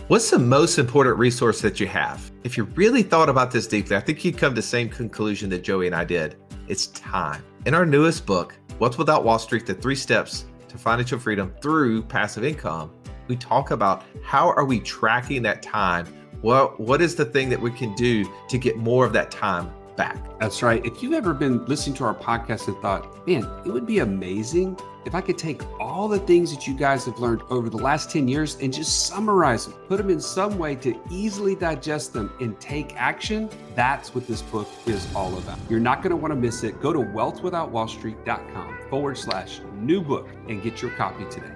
What's the most important resource that you have? If you really thought about this deeply, I think you'd come to the same conclusion that Joey and I did. It's time. In our newest book, Wealth Without Wall Street, The 3 Steps to Financial Freedom Through Passive Income, we talk about how are we tracking that time? What is the thing that we can do to get more of that time back? That's right. If you've ever been listening to our podcast and thought, man, it would be amazing if I could take all the things that you guys have learned over the last 10 years and just summarize them, put them in some way to easily digest them and take action, that's what this book is all about. You're not going to want to miss it. Go to wealthwithoutwallstreet.com/new book and get your copy today.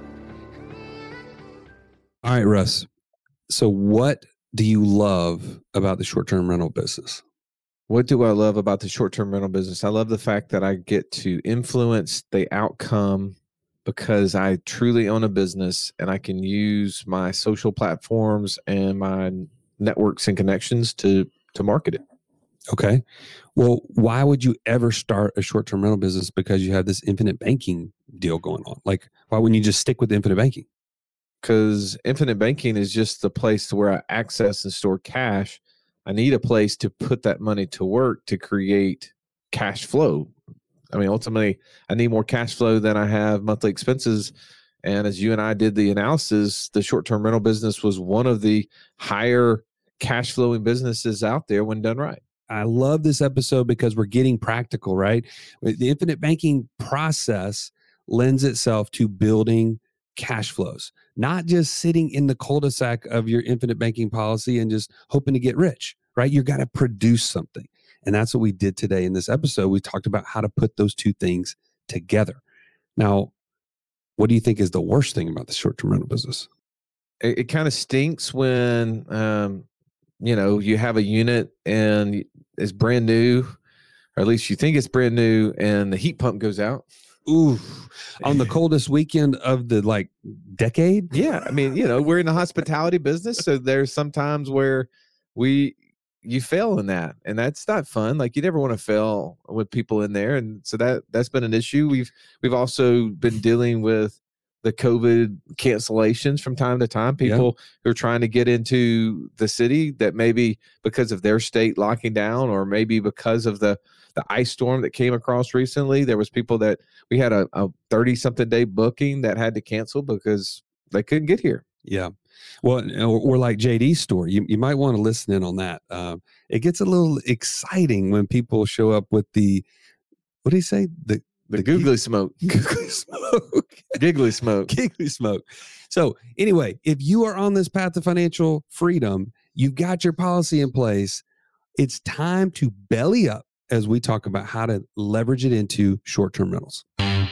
All right, Russ. So what do you love about the short-term rental business? What do I love about the short-term rental business? I love the fact that I get to influence the outcome because I truly own a business and I can use my social platforms and my networks and connections to market it. Okay. Well, why would you ever start a short-term rental business? Because you have this infinite banking deal going on. Like, why wouldn't you just stick with infinite banking? Because infinite banking is just the place where I access and store cash. I need a place to put that money to work to create cash flow. I mean, ultimately, I need more cash flow than I have monthly expenses. And as you and I did the analysis, the short-term rental business was one of the higher cash flowing businesses out there when done right. I love this episode because we're getting practical, right? The infinite banking process lends itself to building cash flows, not just sitting in the cul-de-sac of your infinite banking policy and just hoping to get rich, right? You got to produce something. And that's what we did today in this episode. We talked about how to put those two things together. Now, what do you think is the worst thing about the short-term rental business? It kind of stinks when, you have a unit and it's brand new, or at least you think it's brand new, and the heat pump goes out. Ooh, on the coldest weekend of the decade. Yeah. I mean, we're in the hospitality business. So there's some times where you fail in that, and that's not fun. Like, you never want to fail with people in there. And so that's been an issue. We've also been dealing with the COVID cancellations from time to time. People who are trying to get into the city that maybe because of their state locking down, or maybe because of the ice storm that came across recently, there was people that we had a 30-something day booking that had to cancel because they couldn't get here. Yeah. Well, or like JD's story, you might want to listen in on that. It gets a little exciting when people show up with what do you say? The googly smoke. Googly smoke. Giggly smoke. Giggly smoke. So anyway, if you are on this path to financial freedom, you've got your policy in place, it's time to belly up as we talk about how to leverage it into short-term rentals.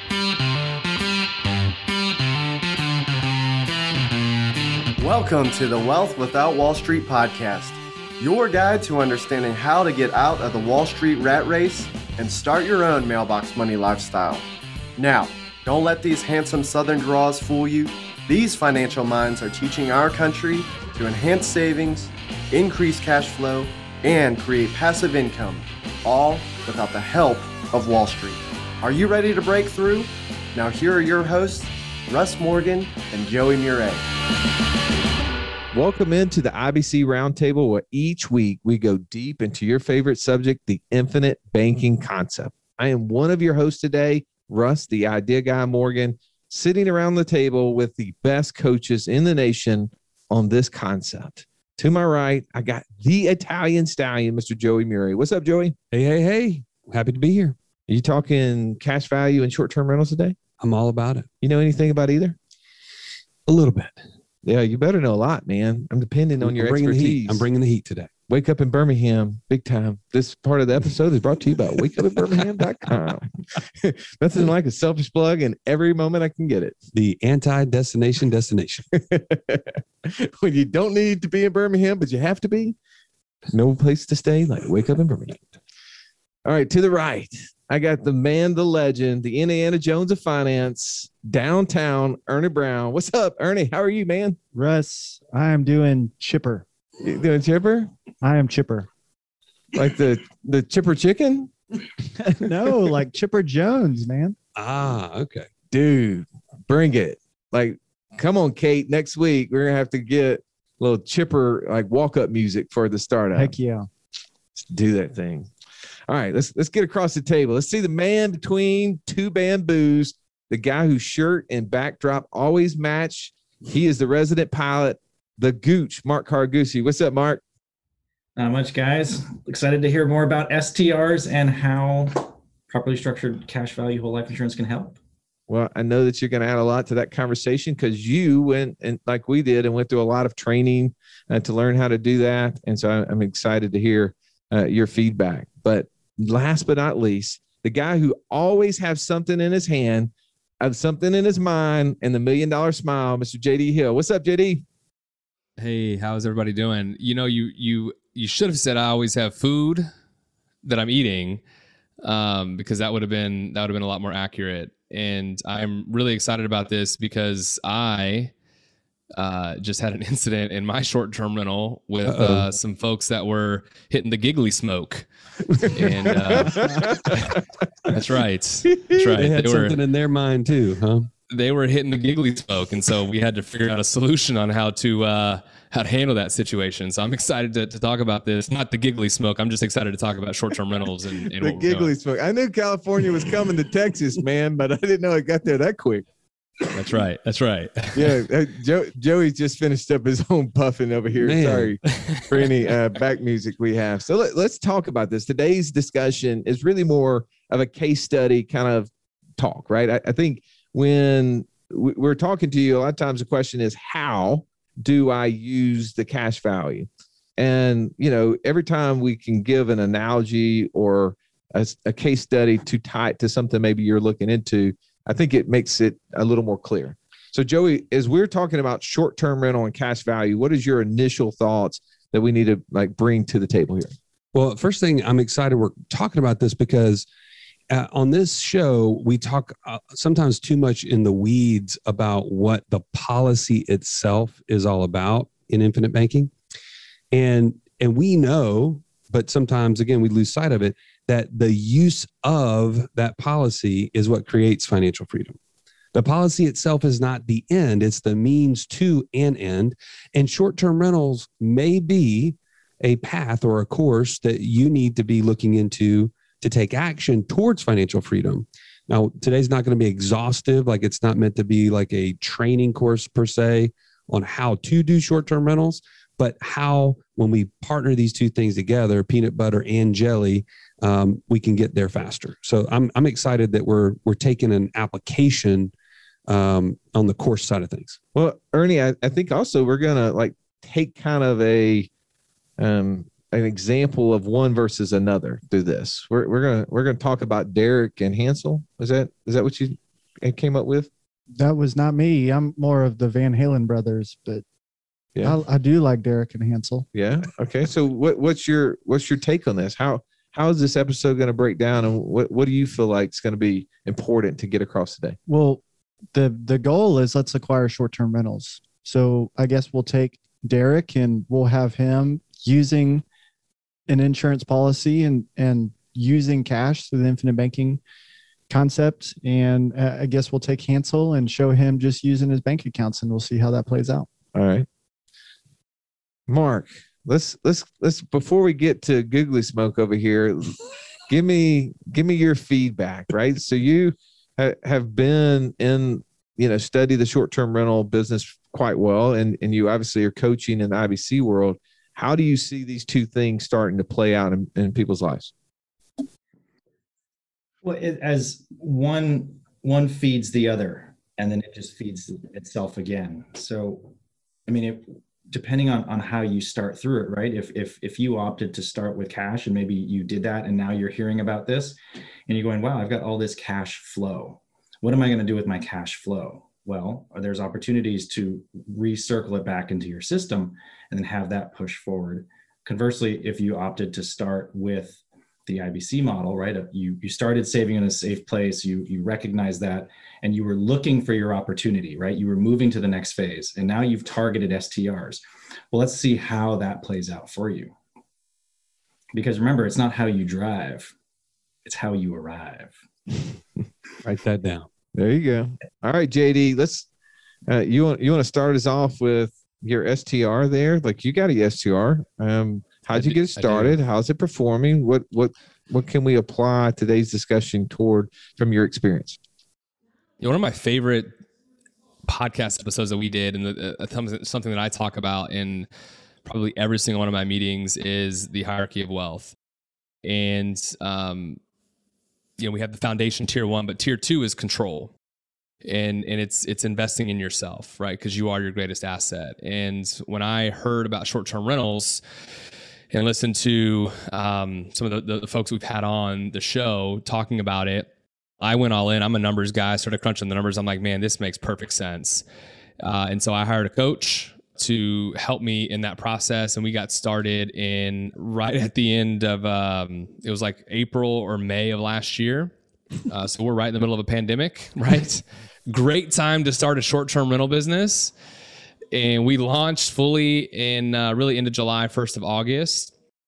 Welcome to the Wealth Without Wall Street podcast, your guide to understanding how to get out of the Wall Street rat race and start your own mailbox money lifestyle. Now, don't let these handsome Southern draws fool you. These financial minds are teaching our country to enhance savings, increase cash flow, and create passive income, all without the help of Wall Street. Are you ready to break through? Now here are your hosts, Russ Morgan and Joey Murray. Welcome into the IBC Roundtable, where each week we go deep into your favorite subject, the infinite banking concept. I am one of your hosts today, Russ, the idea guy Morgan, sitting around the table with the best coaches in the nation on this concept. To my right, I got the Italian stallion, Mr. Joey Murray. What's up, Joey? Hey. Happy to be here. Are you talking cash value and short-term rentals today? I'm all about it. You know anything about either? A little bit. Yeah, you better know a lot, man. I'm depending on your expertise. I'm bringing the heat today. Wake Up in Birmingham, big time. This part of the episode is brought to you by wakeupinbirmingham.com. Nothing like a selfish plug in every moment I can get it. The anti-destination destination. When you don't need to be in Birmingham, but you have to be, no place to stay like Wake Up in Birmingham. All right, to the right, I got the man, the legend, the Indiana Jones of finance, downtown Ernie Brown. What's up, Ernie? How are you, man? Russ, I am doing chipper. You doing chipper? I am chipper. Like the chipper chicken? No, like Chipper Jones, man. Ah, okay. Dude, bring it. Like, come on, Kate. Next week, we're going to have to get little chipper like walk up music for the startup. Heck yeah. Let's do that thing. All right, let's get across the table. Let's see the man between two bamboos, the guy whose shirt and backdrop always match. He is the resident pilot, the Gooch, Mark Cargucci. What's up, Mark? Not much, guys. Excited to hear more about STRs and how properly structured cash value whole life insurance can help. Well, I know that you're going to add a lot to that conversation because you went and like we did and went through a lot of training to learn how to do that. And so I'm excited to hear your feedback. But last but not least, the guy who always has something in his hand, something in his mind, and the $1 million smile, Mr. JD Hill. What's up, JD? Hey, how's everybody doing? You know, you should have said I always have food that I'm eating, because that would have been a lot more accurate. And I'm really excited about this because I just had an incident in my short-term rental with some folks that were hitting the giggly smoke. And that's right. That's right. They had something in their mind too, huh? They were hitting the giggly smoke, and so we had to figure out a solution on how to handle that situation. So I'm excited to talk about this. Not the giggly smoke. I'm just excited to talk about short-term rentals and the giggly smoke. I knew California was coming to Texas, man, but I didn't know it got there that quick. That's right. That's right. Yeah, Joey just finished up his own puffing over here. Man. Sorry for any back music we have. So let's talk about this. Today's discussion is really more of a case study kind of talk, right? I think when we're talking to you, a lot of times the question is, how do I use the cash value? And, you know, every time we can give an analogy or a case study to tie it to something maybe you're looking into, I think it makes it a little more clear. So, Joey, as we're talking about short-term rental and cash value, what is your initial thoughts that we need to like bring to the table here? Well, first thing, I'm excited we're talking about this because on this show, we talk sometimes too much in the weeds about what the policy itself is all about in infinite banking. And we know, but sometimes, again, we lose sight of it, that the use of that policy is what creates financial freedom. The policy itself is not the end. It's the means to an end. And short-term rentals may be a path or a course that you need to be looking into to take action towards financial freedom. Now, today's not going to be exhaustive. Like, it's not meant to be like a training course per se on how to do short-term rentals, but how, when we partner these two things together, peanut butter and jelly, we can get there faster. So I'm excited that we're taking an application on the course side of things. Well, Ernie, I think also we're gonna like take kind of an example of one versus another through this. We're gonna talk about Derek and Hansel. Is that what you came up with? That was not me. I'm more of the Van Halen brothers, but Yeah. I do like Derek and Hansel. Yeah. Okay. So what's your take on this? How is this episode going to break down, and what do you feel like is going to be important to get across today? Well, the goal is let's acquire short-term rentals. So I guess we'll take Derek and we'll have him using an insurance policy and using cash through the infinite banking concept. And I guess we'll take Hansel and show him just using his bank accounts, and we'll see how that plays out. All right. Mark, let's before we get to googly smoke over here, give me your feedback, right? So you have been in, study the short-term rental business quite well, and you obviously are coaching in the IBC world. How do you see these two things starting to play out in people's lives? Well, as one feeds the other, and then it just feeds itself again. So, I mean, depending on how you start through it, right? If you opted to start with cash, and maybe you did that, and now you're hearing about this, and you're going, wow, I've got all this cash flow. What am I going to do with my cash flow? Well, there's opportunities to recircle it back into your system and then have that push forward. Conversely, if you opted to start with the IBC model, right? You started saving in a safe place, you recognize that, and you were looking for your opportunity, right? You were moving to the next phase, and now you've targeted STRs. Well, let's see how that plays out for you. Because remember, it's not how you drive, it's how you arrive. Write that down. There you go. All right, JD, let's you want to start us off with your STR there? Like, you got a STR. How'd you get it started? How's it performing? What can we apply today's discussion toward from your experience? One of my favorite podcast episodes that we did, and something that I talk about in probably every single one of my meetings, is the hierarchy of wealth. And we have the foundation tier 1, but tier 2 is control. And it's investing in yourself, right? Because you are your greatest asset. And when I heard about short-term rentals and listened to some of the folks we've had on the show talking about it, I went all in. I'm a numbers guy. I started crunching the numbers. I'm like, man, this makes perfect sense. And so I hired a coach to help me in that process. And we got started right at the end of, it was like April or May of last year. So we're right in the middle of a pandemic, right? Great time to start a short-term rental business. And we launched fully in really into July, 1st of August.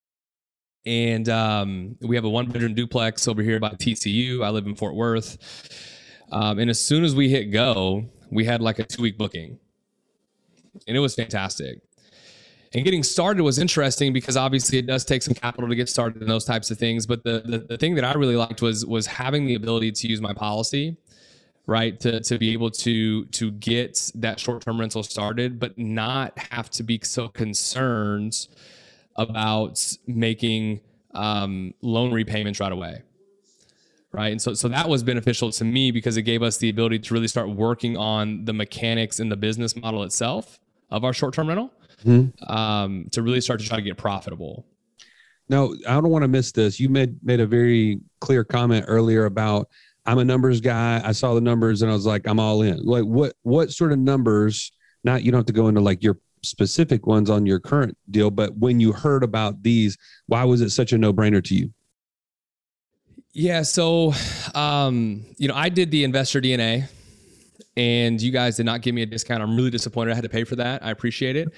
And we have a 1-bedroom duplex over here by TCU. I live in Fort Worth. And as soon as we hit go, we had like a 2-week booking. And it was fantastic. And getting started was interesting because obviously it does take some capital to get started and those types of things. But the thing that I really liked was having the ability to use my policy, right? To be able to get that short-term rental started, but not have to be so concerned about making loan repayments right away. Right. And so that was beneficial to me because it gave us the ability to really start working on the mechanics and the business model itself of our short-term rental, to really start to try to get profitable. Now, I don't want to miss this. You made a very clear comment earlier about, I'm a numbers guy. I saw the numbers and I was like, I'm all in. Like, what sort of numbers, not, you don't have to go into like your specific ones on your current deal, but when you heard about these, why was it such a no-brainer to you? Yeah. So, I did the investor DNA and you guys did not give me a discount. I'm really disappointed I had to pay for that. I appreciate it.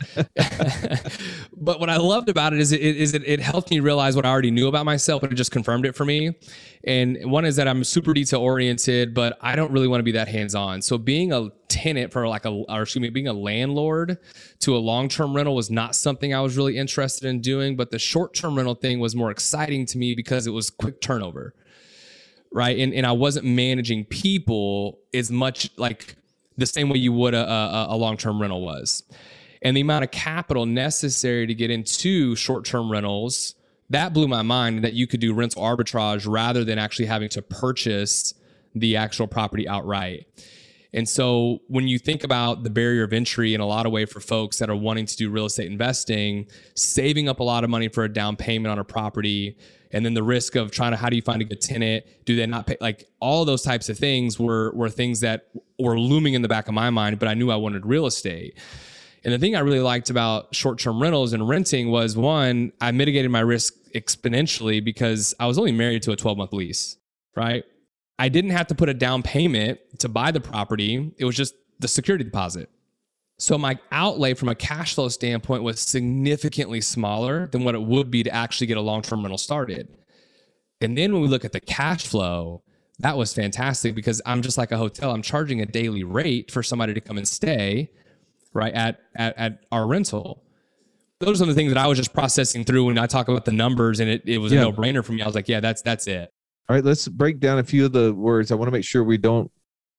But what I loved about it is it helped me realize what I already knew about myself, and it just confirmed it for me. And one is that I'm super detail oriented, but I don't really want to be that hands-on. So being a tenant for being a landlord to a long-term rental was not something I was really interested in doing, but the short-term rental thing was more exciting to me because it was quick turnover. Right. And I wasn't managing people as much like the same way you would a long-term rental was. And the amount of capital necessary to get into short-term rentals, that blew my mind, that you could do rental arbitrage rather than actually having to purchase the actual property outright. And so when you think about the barrier of entry in a lot of way for folks that are wanting to do real estate investing, saving up a lot of money for a down payment on a property, and then the risk of how do you find a good tenant? Do they not pay? Like, all of those types of things were things that were looming in the back of my mind, but I knew I wanted real estate. And the thing I really liked about short-term rentals and renting was, one, I mitigated my risk exponentially because I was only married to a 12-month lease, right? I didn't have to put a down payment to buy the property. It was just the security deposit. So my outlay from a cash flow standpoint was significantly smaller than what it would be to actually get a long-term rental started. And then when we look at the cash flow, that was fantastic because I'm just like a hotel. I'm charging a daily rate for somebody to come and stay, right, at our rental. Those are the things that I was just processing through when I talk about the numbers, and it was a no-brainer for me. I was like, yeah, that's it. All right, let's break down a few of the words. I want to make sure we don't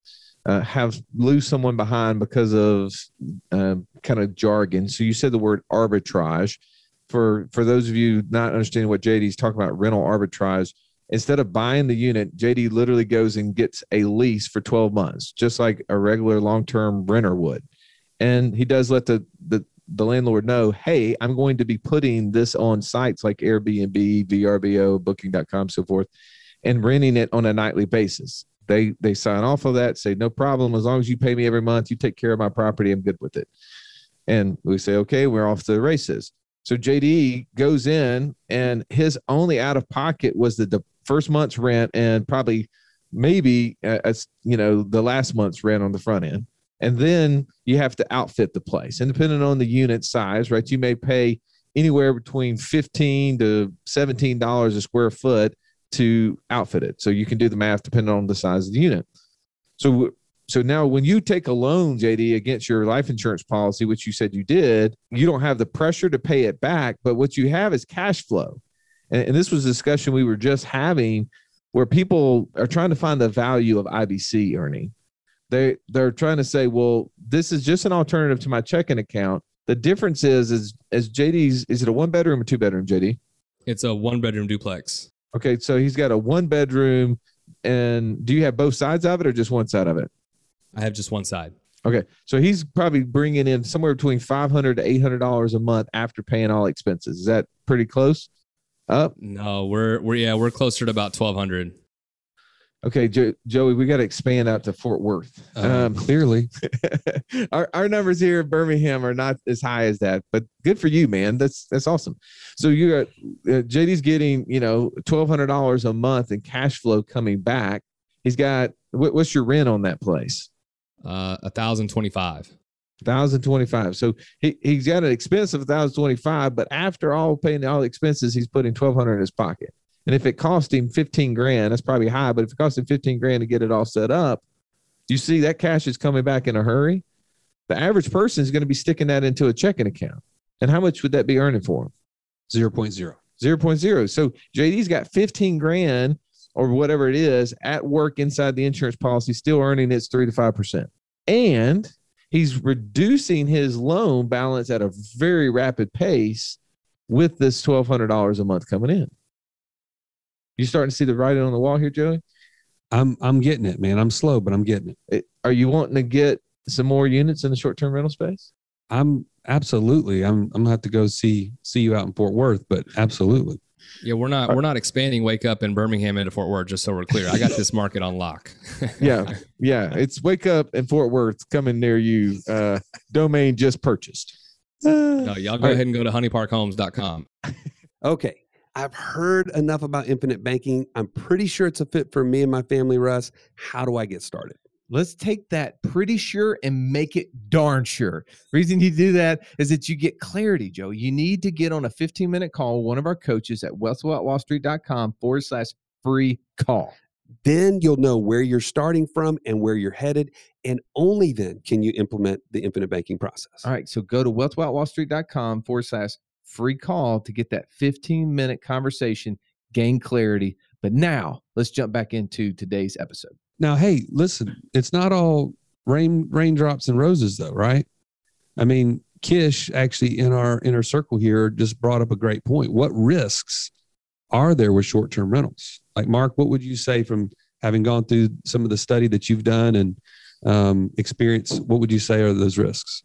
lose someone behind because of kind of jargon. So you said the word arbitrage. For those of you not understanding what JD's talking about, rental arbitrage, instead of buying the unit, JD literally goes and gets a lease for 12 months, just like a regular long-term renter would. And he does let the landlord know, hey, I'm going to be putting this on sites like Airbnb, VRBO, Booking.com, so forth, and renting it on a nightly basis. They sign off of that, say, no problem. As long as you pay me every month, you take care of my property, I'm good with it. And we say, okay, we're off to the races. So JD goes in, and his only out of pocket was the first month's rent and probably maybe, the last month's rent on the front end. And then you have to outfit the place. And depending on the unit size, right, you may pay anywhere between $15 to $17 a square foot to outfit it. So you can do the math depending on the size of the unit. So So now when you take a loan, JD, against your life insurance policy, which you said you did, you don't have the pressure to pay it back, but what you have is cash flow. And this was a discussion we were just having where people are trying to find the value of IBC earning. They're trying to say, well, this is just an alternative to my checking account. The difference is JD's, is it a 1-bedroom or 2-bedroom, JD? It's a 1-bedroom duplex. Okay, so he's got a 1-bedroom, and do you have both sides of it or just one side of it? I have just one side. Okay, so he's probably bringing in somewhere between $500 to $800 a month after paying all expenses. Is that pretty close? Up? No, we're closer to about 1,200. Okay, Joey, we got to expand out to Fort Worth. Clearly, our numbers here in Birmingham are not as high as that, but good for you, man. That's awesome. So you got JD's getting $1,200 a month in cash flow coming back. He's got what's your rent on that place? $1,025. $1,025. So he's got an expense of $1,025, but after paying all the expenses, he's putting $1,200 in his pocket. And if it cost him $15,000, that's probably high, but if it cost him $15,000 to get it all set up, you see that cash is coming back in a hurry. The average person is going to be sticking that into a checking account. And how much would that be earning for him? 0.0. 0.0. So JD's got $15,000 or whatever it is at work inside the insurance policy, still earning its 3 to 5%. And he's reducing his loan balance at a very rapid pace with this $1,200 a month coming in. You starting to see the writing on the wall here, Joey? I'm getting it, man. I'm slow, but I'm getting it. Are you wanting to get some more units in the short-term rental space? I'm absolutely. I'm gonna have to go see you out in Fort Worth, but absolutely. Yeah, we're not expanding Wake Up in Birmingham into Fort Worth, just so we're clear. I got this market on lock. Yeah. It's Wake Up in Fort Worth coming near you. Domain just purchased. No, y'all go ahead and go to honeyparkhomes.com. Okay. I've heard enough about infinite banking. I'm pretty sure it's a fit for me and my family, Russ. How do I get started? Let's take that pretty sure and make it darn sure. Reason you do that is that you get clarity, Joe. You need to get on a 15-minute call with one of our coaches at wealthwithoutwallstreet.com/free call. Then you'll know where you're starting from and where you're headed. And only then can you implement the infinite banking process. All right. So go to wealthwithoutwallstreet.com/free call to get that 15-minute conversation, gain clarity. But now let's jump back into today's episode. Now, hey, listen, it's not all raindrops and roses though, right? I mean, Kish actually in our inner circle here just brought up a great point. What risks are there with short-term rentals? Like Mark, what would you say from having gone through some of the study that you've done and experience? What would you say are those risks?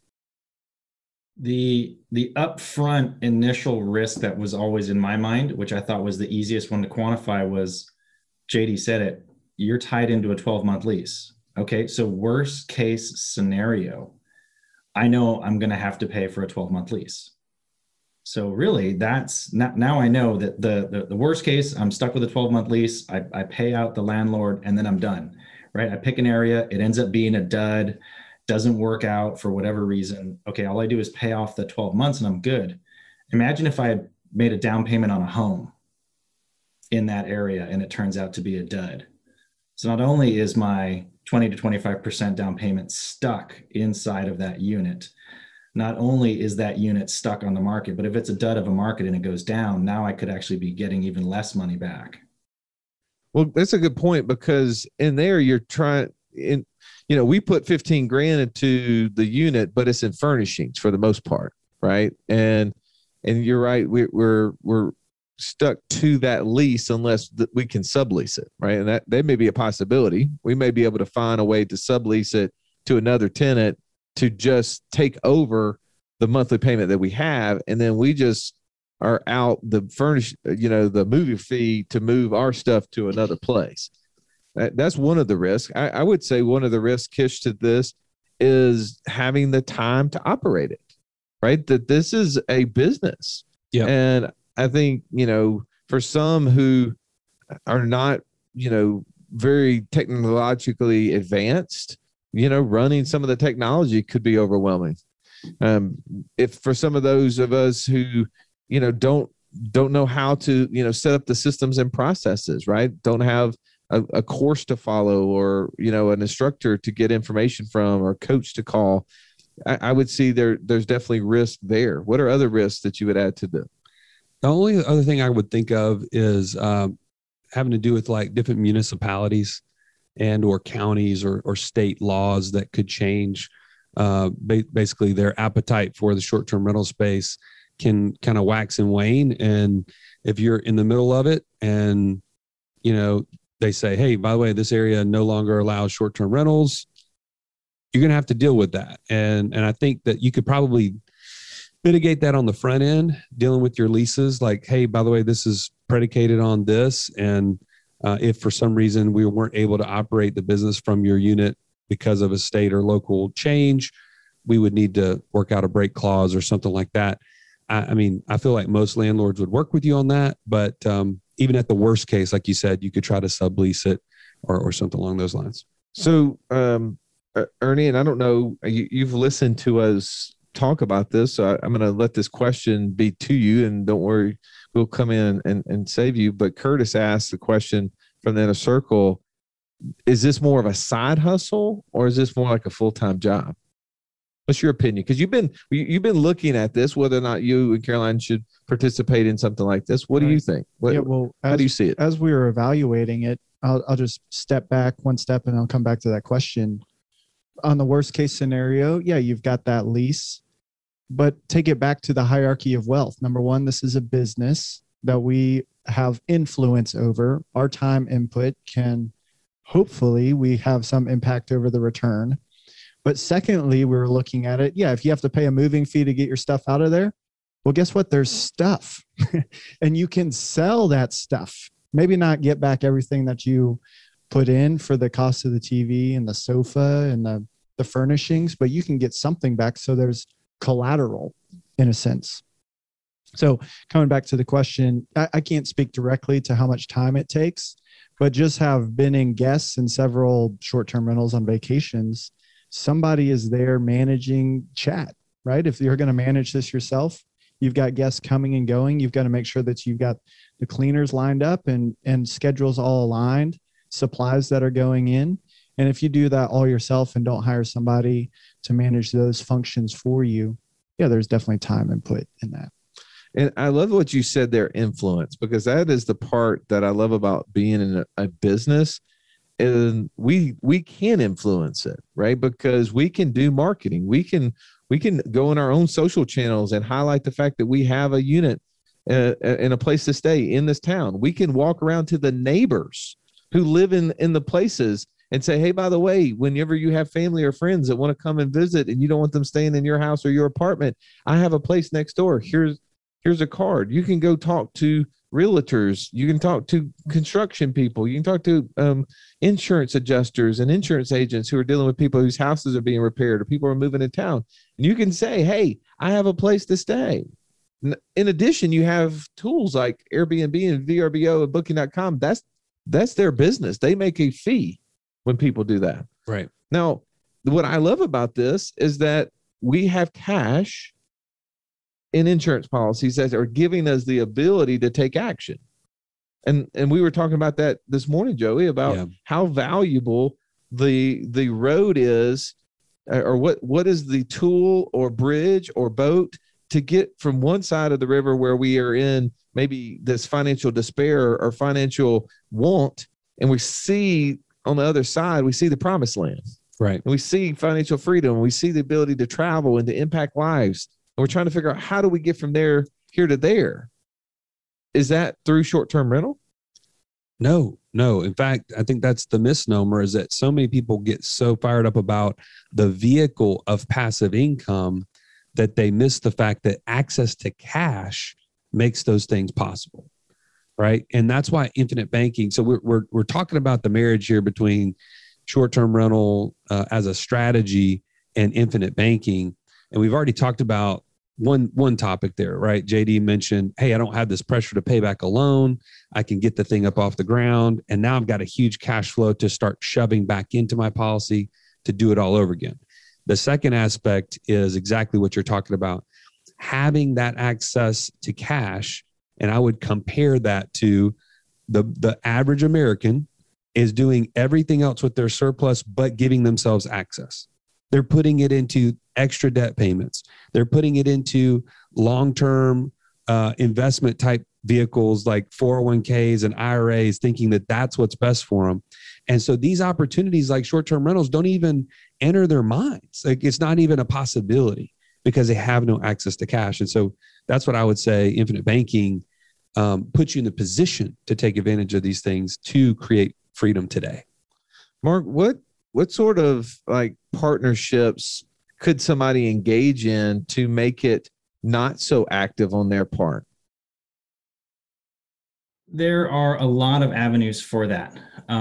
The upfront initial risk that was always in my mind, which I thought was the easiest one to quantify, was JD said it, you're tied into a 12-month lease. Okay, so worst case scenario, I know I'm going to have to pay for a 12-month lease. So really that's now I know that the worst case, I'm stuck with a 12-month lease. I pay out the landlord and then I'm done, right? I pick an area, it ends up being a dud, doesn't work out for whatever reason. Okay, all I do is pay off the 12 months and I'm good. Imagine if I had made a down payment on a home in that area and it turns out to be a dud. So not only is my 20 to 25% down payment stuck inside of that unit, not only is that unit stuck on the market, but if it's a dud of a market and it goes down, now I could actually be getting even less money back. Well, that's a good point, because in there you're trying in, we put $15,000 into the unit, but it's in furnishings for the most part. Right. And you're right. We're stuck to that lease unless we can sublease it. Right. And that may be a possibility. We may be able to find a way to sublease it to another tenant to just take over the monthly payment that we have. And then we just are out the the movie fee to move our stuff to another place. That's one of the risks. I would say one of the risks, Kish, to this is having the time to operate it, right? That this is a business. Yeah. And I think, for some who are not, very technologically advanced, running some of the technology could be overwhelming. If for some of those of us who, don't know how to, set up the systems and processes, right? Don't have a course to follow, or, you know, an instructor to get information from, or coach to call. I would see there's definitely risk there. What are other risks that you would add to the only other thing I would think of is having to do with like different municipalities and or counties or state laws that could change basically their appetite for the short-term rental space can kind of wax and wane. And if you're in the middle of it and, you know, they say, hey, by the way, this area no longer allows short-term rentals, you're going to have to deal with that. And I think that you could probably mitigate that on the front end, dealing with your leases. Like, hey, by the way, this is predicated on this. And if for some reason we weren't able to operate the business from your unit because of a state or local change, we would need to work out a break clause or something like that. I mean, I feel like most landlords would work with you on that, but even at the worst case, like you said, you could try to sublease it or something along those lines. So, Ernie, and I don't know, you've listened to us talk about this, so I'm going to let this question be to you, and don't worry, we'll come in and save you. But Curtis asked the question from the Inner Circle, is this more of a side hustle or is this more like a full-time job? What's your opinion? Because you've been looking at this, whether or not you and Caroline should participate in something like this. What do you think? How do you see it? As we were evaluating it, I'll just step back one step and I'll come back to that question. On the worst case scenario, yeah, you've got that lease, but take it back to the hierarchy of wealth. Number one, this is a business that we have influence over. Our time input hopefully we have some impact over the return. But secondly, we were looking at it. Yeah, if you have to pay a moving fee to get your stuff out of there, well, guess what? There's stuff and you can sell that stuff. Maybe not get back everything that you put in for the cost of the TV and the sofa and the furnishings, but you can get something back. So there's collateral in a sense. So coming back to the question, I can't speak directly to how much time it takes, but just have been in guests in several short-term rentals on vacations. Somebody is there managing chat, right? If you're going to manage this yourself, you've got guests coming and going. You've got to make sure that you've got the cleaners lined up and schedules all aligned, supplies that are going in. And if you do that all yourself and don't hire somebody to manage those functions for you, yeah, there's definitely time input in that. And I love what you said there, influence, because that is the part that I love about being in a business. And we can influence it, right? Because we can do marketing. We can go in our own social channels and highlight the fact that we have a unit and a place to stay in this town. We can walk around to the neighbors who live in the places and say, hey, by the way, whenever you have family or friends that want to come and visit and you don't want them staying in your house or your apartment, I have a place next door. Here's a card. You can go talk to realtors. You can talk to construction people. You can talk to insurance adjusters and insurance agents who are dealing with people whose houses are being repaired or people are moving in town. And you can say, hey, I have a place to stay. In addition, you have tools like Airbnb and VRBO and Booking.com. That's their business. They make a fee when people do that. Right. Now, what I love about this is that we have cash in insurance policies that are giving us the ability to take action. And we were talking about that this morning, Joey, about how valuable the road is, or what is the tool or bridge or boat to get from one side of the river where we are in maybe this financial despair or financial want, and we see on the other side, we see the promised land. Right. And we see financial freedom. We see the ability to travel and to impact lives. And we're trying to figure out, how do we get from here to there? Is that through short-term rental? No. In fact, I think that's the misnomer, is that so many people get so fired up about the vehicle of passive income that they miss the fact that access to cash makes those things possible. Right. And that's why infinite banking. So we're talking about the marriage here between short-term rental as a strategy and infinite banking. And we've already talked about one topic there, right? JD mentioned, hey, I don't have this pressure to pay back a loan. I can get the thing up off the ground. And now I've got a huge cash flow to start shoving back into my policy to do it all over again. The second aspect is exactly what you're talking about, having that access to cash. And I would compare that to the average American is doing everything else with their surplus, but giving themselves access. They're putting it into extra debt payments. They're putting it into long-term investment type vehicles like 401ks and IRAs, thinking that that's what's best for them. And so these opportunities like short-term rentals don't even enter their minds. Like, it's not even a possibility because they have no access to cash. And so that's what I would say infinite banking puts you in the position to take advantage of these things to create freedom today. Mark, what sort of like partnerships could somebody engage in to make it not so active on their part? There are a lot of avenues for that.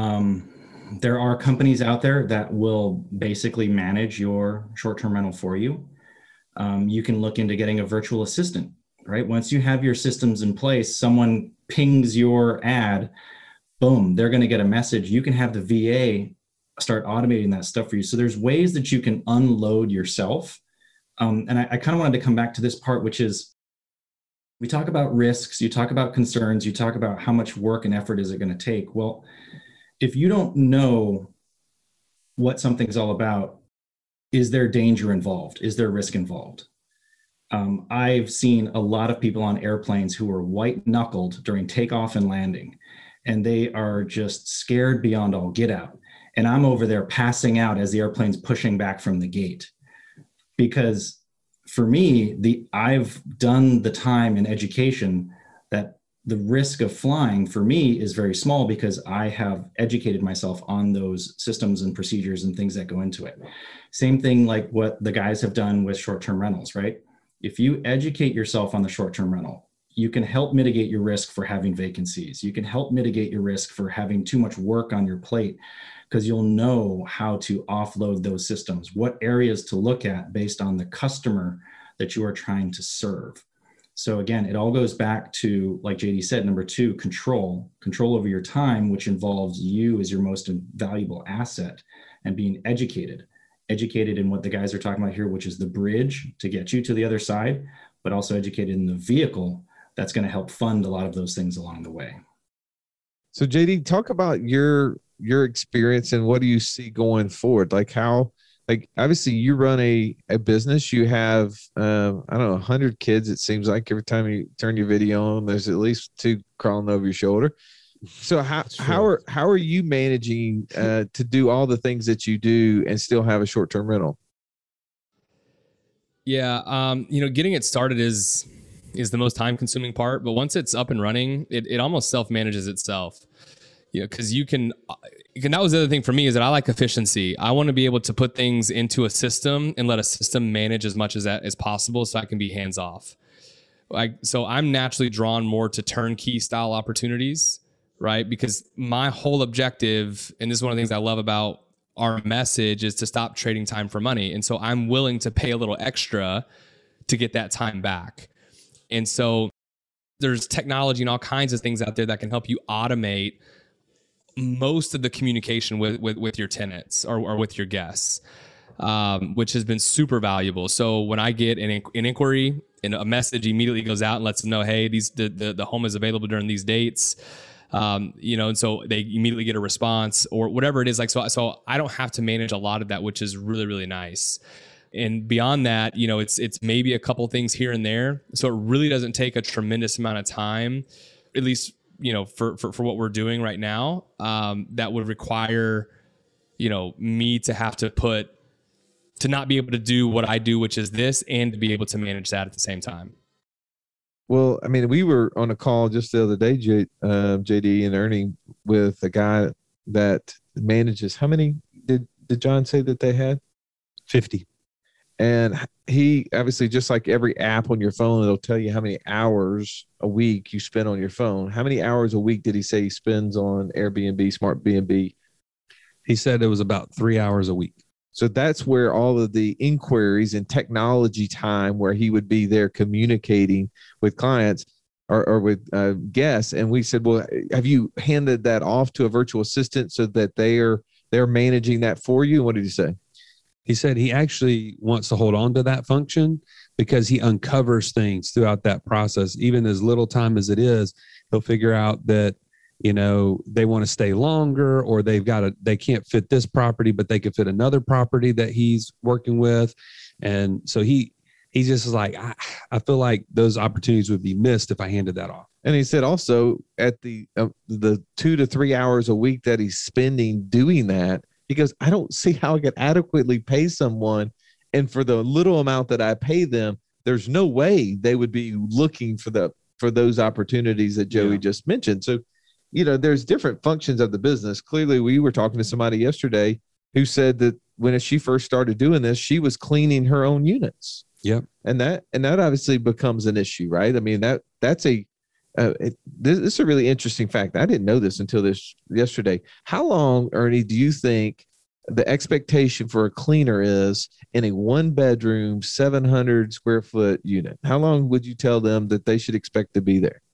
There are companies out there that will basically manage your short-term rental for you. You can look into getting a virtual assistant, right? Once you have your systems in place, someone pings your ad, boom, they're going to get a message. You can have the VA start automating that stuff for you. So there's ways that you can unload yourself. And I kind of wanted to come back to this part, which is we talk about risks, you talk about concerns, you talk about how much work and effort is it going to take. Well, if you don't know what something's all about, is there danger involved? Is there risk involved? I've seen a lot of people on airplanes who are white knuckled during takeoff and landing, and they are just scared beyond all get out. And I'm over there passing out as the airplane's pushing back from the gate. Because for me, I've done the time in education that the risk of flying for me is very small because I have educated myself on those systems and procedures and things that go into it. Same thing like what the guys have done with short-term rentals, right? If you educate yourself on the short-term rental, you can help mitigate your risk for having vacancies. You can help mitigate your risk for having too much work on your plate because you'll know how to offload those systems, what areas to look at based on the customer that you are trying to serve. So again, it all goes back to, like JD said, number 2, control over your time, which involves you as your most valuable asset, and being educated in what the guys are talking about here, which is the bridge to get you to the other side, but also educated in the vehicle that's going to help fund a lot of those things along the way. So JD, talk about your experience and what do you see going forward? Like how, like obviously you run a business, you have, I don't know, 100 kids. It seems like every time you turn your video on, there's at least 2 crawling over your shoulder. So how are you managing to do all the things that you do and still have a short-term rental? Yeah. Getting it started is the most time-consuming part, but once it's up and running, it almost self-manages itself. Because you can, that was the other thing for me is that I like efficiency. I want to be able to put things into a system and let a system manage as much as that as possible so I can be hands off. So I'm naturally drawn more to turnkey style opportunities, right? Because my whole objective, and this is one of the things I love about our message, is to stop trading time for money. And so I'm willing to pay a little extra to get that time back. And so there's technology and all kinds of things out there that can help you automate most of the communication with your tenants or with your guests, which has been super valuable. So when I get an inquiry and a message immediately goes out and lets them know, hey, the home is available during these dates, and so they immediately get a response or whatever it is. Like, so I don't have to manage a lot of that, which is really, really nice. And beyond that, it's maybe a couple things here and there. So it really doesn't take a tremendous amount of time, at least, for what we're doing right now, that would require, me to have to not be able to do what I do, which is this, and to be able to manage that at the same time. Well, I mean, we were on a call just the other day, JD and Ernie, with a guy that manages, how many did John say that they had? 50. And he obviously, just like every app on your phone, it'll tell you how many hours a week you spend on your phone. How many hours a week did he say he spends on Airbnb, Smart B&B? He said it was about 3 hours a week. So that's where all of the inquiries and technology time where he would be there communicating with clients or with guests. And we said, well, have you handed that off to a virtual assistant so that they're managing that for you? What did he say? He said he actually wants to hold on to that function because he uncovers things throughout that process. Even as little time as it is, he'll figure out that, they want to stay longer, or they can't fit this property, but they could fit another property that he's working with. And so he just is like, I feel like those opportunities would be missed if I handed that off. And he said also at the 2 to 3 hours a week that he's spending doing that, he goes, I don't see how I could adequately pay someone. And for the little amount that I pay them, there's no way they would be looking for those opportunities that Joey just mentioned. So, there's different functions of the business. Clearly, we were talking to somebody yesterday who said that when she first started doing this, she was cleaning her own units. Yep. And that obviously becomes an issue, right? I mean, that's this is a really interesting fact. I didn't know this until yesterday. How long, Ernie, do you think the expectation for a cleaner is in a 1-bedroom, 700 square foot unit? How long would you tell them that they should expect to be there?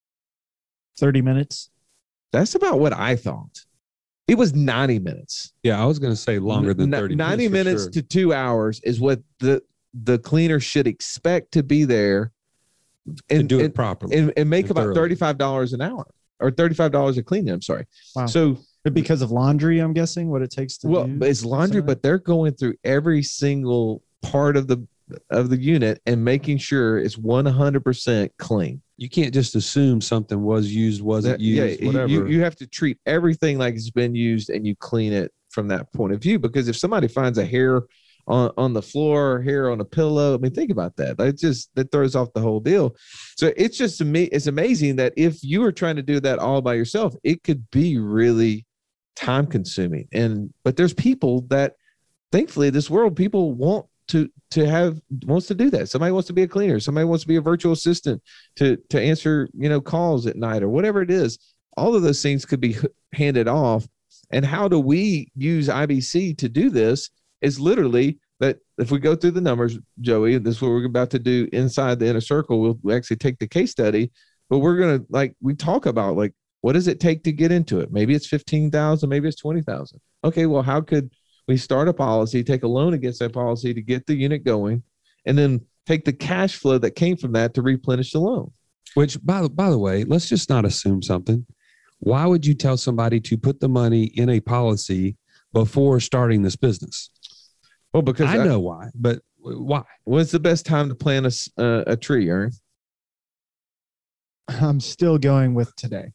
30 minutes. That's about what I thought. It was 90 minutes. Yeah, I was going to say longer than 30 minutes. 90 minutes to 2 hours is what the cleaner should expect to be there and do it properly and make about thoroughly. $35 an hour or $35 a cleaning. I'm sorry. Wow. So because of laundry, I'm guessing what it takes to do it's laundry, but they're going through every single part of the unit and making sure it's 100% clean. You can't just assume something was used, wasn't used, whatever. You have to treat everything like it's been used, and you clean it from that point of view. Because if somebody finds a hair on the floor, hair on a pillow, I mean, think about that. That throws off the whole deal. So it's amazing that if you were trying to do that all by yourself, it could be really time consuming. But there's people that, thankfully, this world, people wants to do that. Somebody wants to be a cleaner. Somebody wants to be a virtual assistant to answer, calls at night or whatever it is. All of those things could be handed off. And how do we use IBC to do this is literally that if we go through the numbers, Joey, this is what we're about to do inside the inner circle. We'll actually take the case study, but we're going to we talk about what does it take to get into it? Maybe it's 15,000, maybe it's 20,000. Okay. Well, how could we start a policy, take a loan against that policy to get the unit going, and then take the cash flow that came from that to replenish the loan? Which, by the way, let's just not assume something. Why would you tell somebody to put the money in a policy before starting this business? Well, because I know why, but why? When's the best time to plant a tree, Ern? I'm still going with today.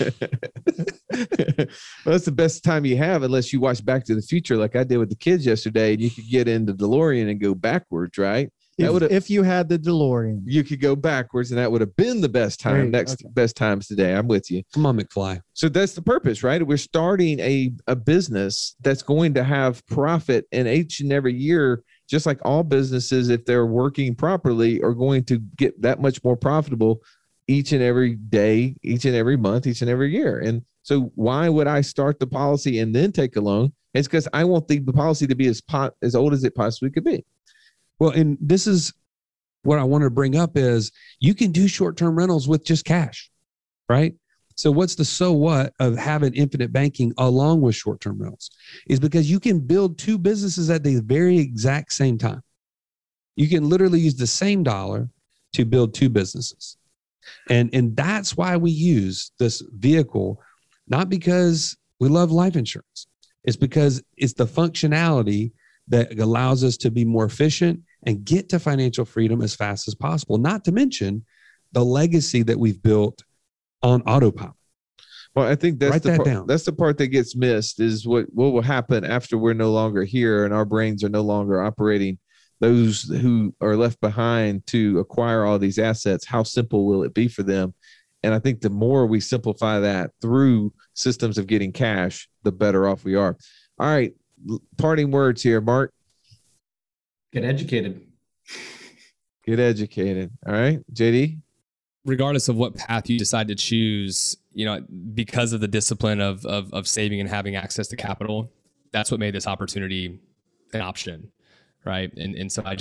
Well, that's the best time you have, unless you watch Back to the Future like I did with the kids yesterday, and you could get into DeLorean and go backwards, right? If you had the DeLorean, you could go backwards, and that would have been the best time. Best times today. I'm with you. Come on, McFly. So that's the purpose, right? We're starting a business that's going to have profit, and each and every year, just like all businesses, if they're working properly, are going to get that much more profitable each and every day, each and every month, each and every year. And so why would I start the policy and then take a loan? It's because I want the policy to be as old as it possibly could be. Well, and this is what I wanted to bring up is you can do short-term rentals with just cash, right? So what's the so what of having infinite banking along with short-term rentals is because you can build two businesses at the very exact same time. You can literally use the same dollar to build two businesses. And that's why we use this vehicle, not because we love life insurance. It's because it's the functionality that allows us to be more efficient and get to financial freedom as fast as possible, not to mention the legacy that we've built on autopilot. Well, I think that's Write the part that gets missed is what will happen after we're no longer here and our brains are no longer operating. Those who are left behind to acquire all these assets, how simple will it be for them? And I think the more we simplify that through systems of getting cash, the better off we are. All right. Parting words here, Mark. Get educated. Get educated. All right. JD. Regardless of what path you decide to choose, because of the discipline of saving and having access to capital, that's what made this opportunity an option. Right. And so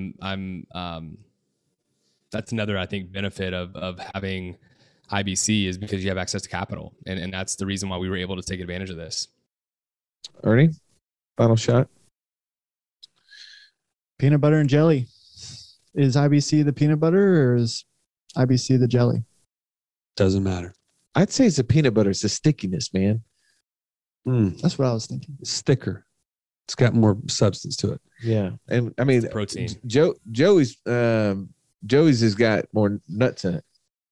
that's another, I think, benefit of having IBC is because you have access to capital. And that's the reason why we were able to take advantage of this. Ernie, final shot. Peanut butter and jelly. Is IBC the peanut butter or is IBC the jelly? Doesn't matter. I'd say it's the peanut butter. It's the stickiness, man. That's what I was thinking. It's thicker. It's got more substance to it. Yeah, and I mean, Protein. Joey's has got more nuts in it.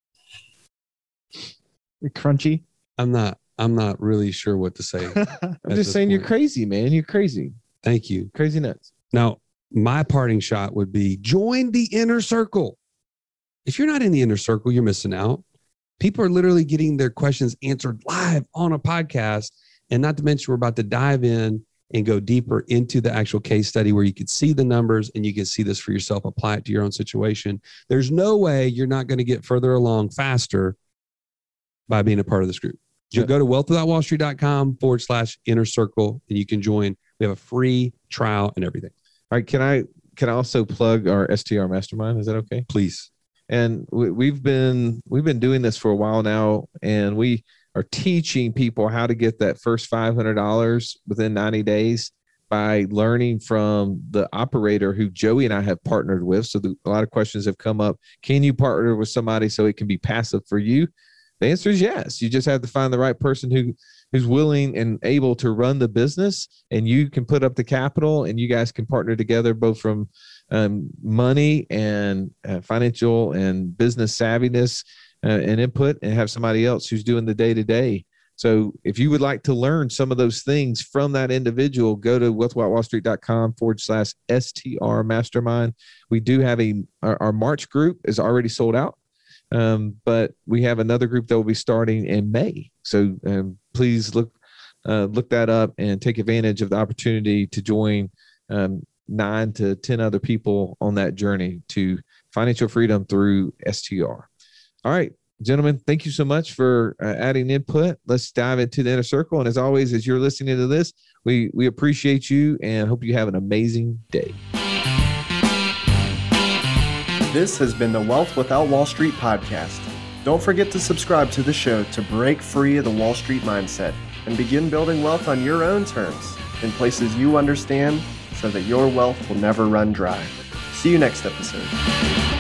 Crunchy. I'm not really sure what to say. I'm just saying you're crazy, man. You're crazy. Thank you. Crazy nuts. Now, my parting shot would be join the inner circle. If you're not in the inner circle, you're missing out. People are literally getting their questions answered live on a podcast. And not to mention, we're about to dive in and go deeper into the actual case study where you can see the numbers and you can see this for yourself, apply it to your own situation. There's no way you're not going to get further along faster by being a part of this group. You'll go to wealthwithoutwallstreet.com/inner circle and you can join. We have a free trial and everything. All right. Can I also plug our STR Mastermind? Is that okay? Please. And we've been doing this for a while now, and we are teaching people how to get that first $500 within 90 days by learning from the operator who Joey and I have partnered with. So a lot of questions have come up. Can you partner with somebody so it can be passive for you? The answer is yes. You just have to find the right person who's willing and able to run the business, and you can put up the capital, and you guys can partner together both from money and financial and business savviness and input, and have somebody else who's doing the day-to-day. So if you would like to learn some of those things from that individual, go to wealthwithoutwallstreet.com/STR Mastermind. We do have our March group is already sold out. But we have another group that will be starting in May. So please look that up and take advantage of the opportunity to join 9 to 10 other people on that journey to financial freedom through STR. All right, gentlemen, thank you so much for adding input. Let's dive into the inner circle. And as always, as you're listening to this, we appreciate you and hope you have an amazing day. This has been the Wealth Without Wall Street podcast. Don't forget to subscribe to the show to break free of the Wall Street mindset and begin building wealth on your own terms in places you understand so that your wealth will never run dry. See you next episode.